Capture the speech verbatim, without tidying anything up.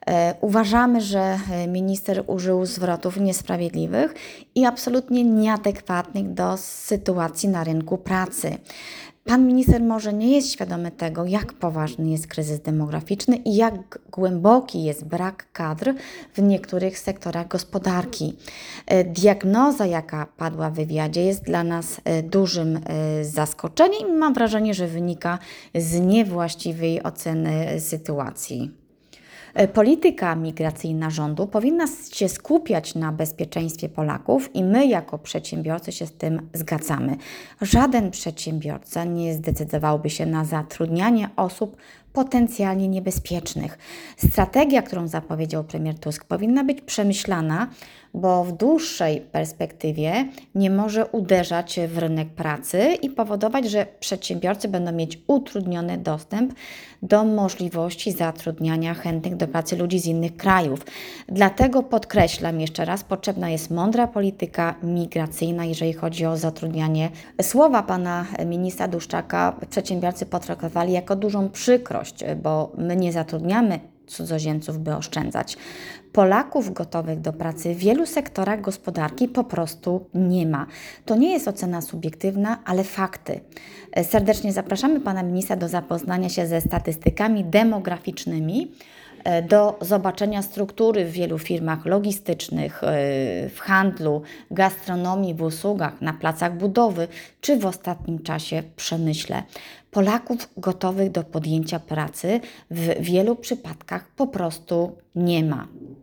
Uważamy, że minister użył zwrotów niesprawiedliwych i absolutnie nieadekwatnych do sytuacji na rynku pracy. Pan minister może nie jest świadomy tego, jak poważny jest kryzys demograficzny i jak głęboki jest brak kadr w niektórych sektorach gospodarki. Diagnoza, jaka padła w wywiadzie, jest dla nas dużym zaskoczeniem i mam wrażenie, że wynika z niewłaściwej oceny sytuacji. Polityka migracyjna rządu powinna się skupiać na bezpieczeństwie Polaków i my jako przedsiębiorcy się z tym zgadzamy. Żaden przedsiębiorca nie zdecydowałby się na zatrudnianie osób potencjalnie niebezpiecznych. Strategia, którą zapowiedział premier Tusk, powinna być przemyślana, bo w dłuższej perspektywie nie może uderzać w rynek pracy i powodować, że przedsiębiorcy będą mieć utrudniony dostęp do możliwości zatrudniania chętnych do pracy ludzi z innych krajów. Dlatego podkreślam jeszcze raz, potrzebna jest mądra polityka migracyjna, jeżeli chodzi o zatrudnianie. Słowa pana ministra Duszczaka przedsiębiorcy potraktowali jako dużą przykrość, bo my nie zatrudniamy cudzoziemców, by oszczędzać. Polaków gotowych do pracy w wielu sektorach gospodarki po prostu nie ma. To nie jest ocena subiektywna, ale fakty. Serdecznie zapraszamy pana ministra do zapoznania się ze statystykami demograficznymi, do zobaczenia struktury w wielu firmach logistycznych, w handlu, gastronomii, w usługach, na placach budowy, czy w ostatnim czasie w przemyśle. Polaków gotowych do podjęcia pracy w wielu przypadkach po prostu nie ma.